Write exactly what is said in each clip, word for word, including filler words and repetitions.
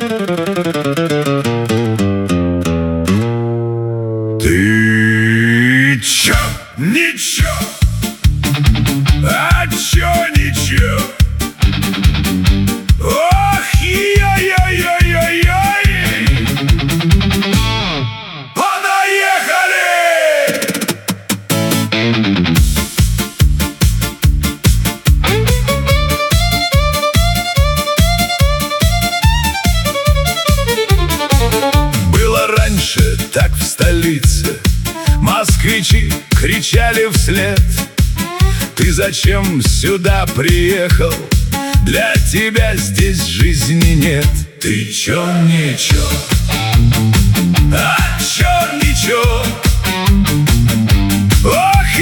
Ты чё? Ничего. А чё ничего? Ох, ой-ой-ой-ой-ой! Понаехали! Было раньше так в столице, москвичи кричали вслед: ты зачем сюда приехал? Для тебя здесь жизни нет. Ты чё, ничего? А чё, ничего? Ох,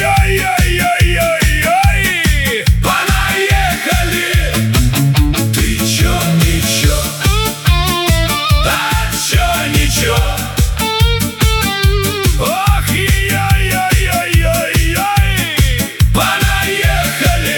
ой-ой-ой-ой-ой! Понаехали! Ты чё, ничего? А чё, ничего? Ох, ой-ой-ой-ой-ой! Понаехали!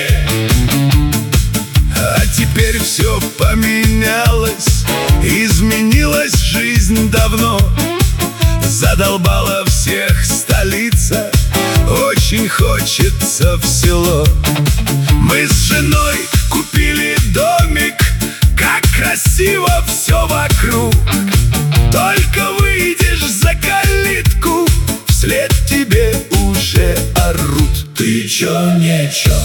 А теперь все поменялось, изменилась жизнь давно. Задолбала всех столица, очень хочется в село. Мы с женой купили домик, как красиво все вокруг. Только выйдешь за калитку, вслед тебе уже орут. Ты чё, ничего?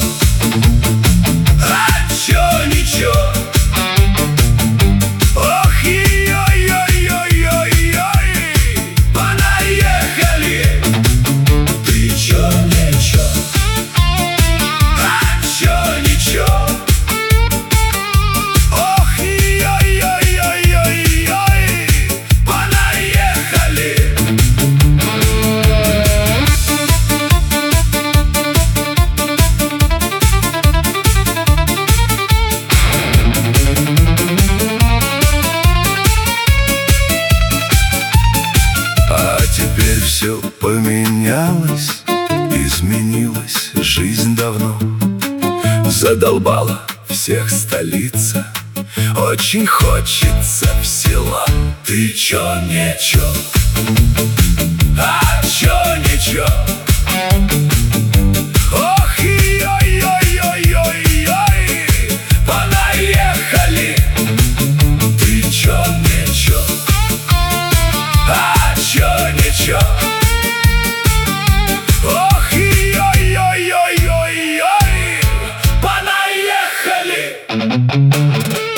А чё, ничего? Ох, ой-ой-ой-ой-ой! Понаехали! Ты чё, ничего? А чё, ничего? Ох, ой-ой-ой-ой-ой! Понаехали! Теперь все поменялось, изменилась жизнь давно. Задолбала всех столица, очень хочется в село. Ты чё, ничего? А чё, ничего? Ох, ой-ой-ой-ой-ой! Понаехали! Ты чё, ничего? А чё, ничего? Ох, ой-ой-ой-ой-ой! Понаехали!